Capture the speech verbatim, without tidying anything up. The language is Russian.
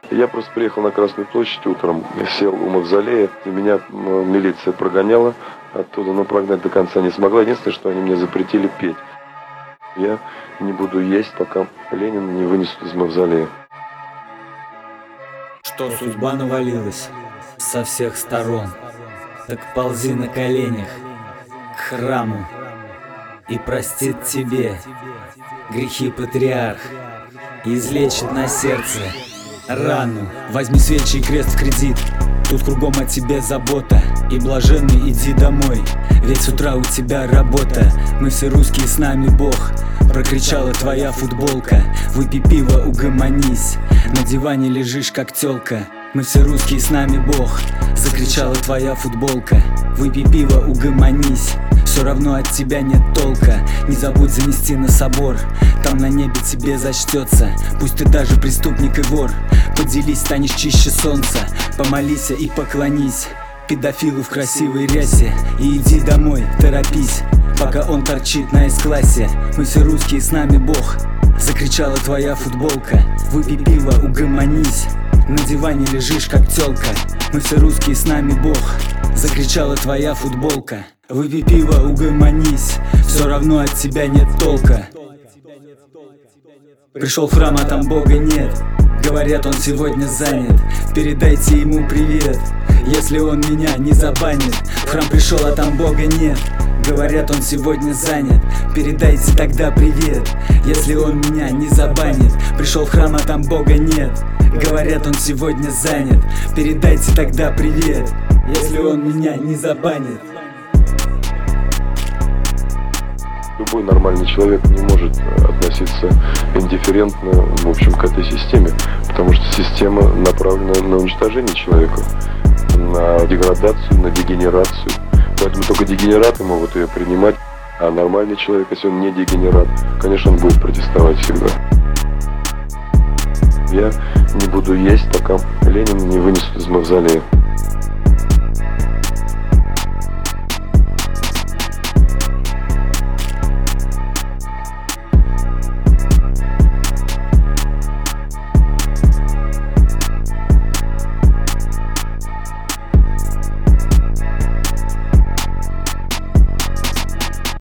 Я просто приехал на Красную площадь утром, сел у мавзолея, и меня милиция прогоняла оттуда, но прогнать до конца не смогла. Единственное, что они мне запретили петь. Я не буду есть, пока Ленина не вынесут из мавзолея. Что судьба навалилась со всех сторон, так ползи на коленях к храму, и простит тебе грехи патриарх, и излечит на сердце рану. Возьми свечи и крест в кредит, тут кругом о тебе забота, и блаженный иди домой, ведь с утра у тебя работа. Мы все русские, с нами Бог, прокричала твоя футболка. Выпей пиво, угомонись, на диване лежишь как тёлка. Мы все русские, с нами Бог, закричала твоя футболка. Выпей пиво, угомонись, все равно от тебя нет толка. Не забудь занести на собор, там на небе тебе зачтется. Пусть ты даже преступник и вор, поделись, станешь чище солнца. Помолись и поклонись педофилу в красивой рясе, и иди домой, торопись, пока он торчит на эс-классе. Мы все русские, с нами Бог, закричала твоя футболка. Выпей пиво, угомонись, на диване лежишь как тёлка. Мы все русские, с нами Бог, закричала твоя футболка. Выпей пиво, угомонись, все равно от тебя нет толка. Пришел в храм, а там Бога нет, говорят, он сегодня занят. Передайте ему привет, если он меня не забанит. В храм пришел, а там Бога нет, говорят, он сегодня занят. Передайте тогда привет, если он меня не забанит. Пришел в храм, а там Бога нет, говорят, он сегодня занят. Передайте тогда привет, если он меня не забанит. Любой нормальный человек не может относиться индифферентно, в общем, к этой системе, потому что система направлена на уничтожение человека, на деградацию, на дегенерацию. Поэтому только дегенераты могут ее принимать, а нормальный человек, если он не дегенерат, конечно, он будет протестовать всегда. Я не буду есть, пока Ленина не вынесут из мавзолея.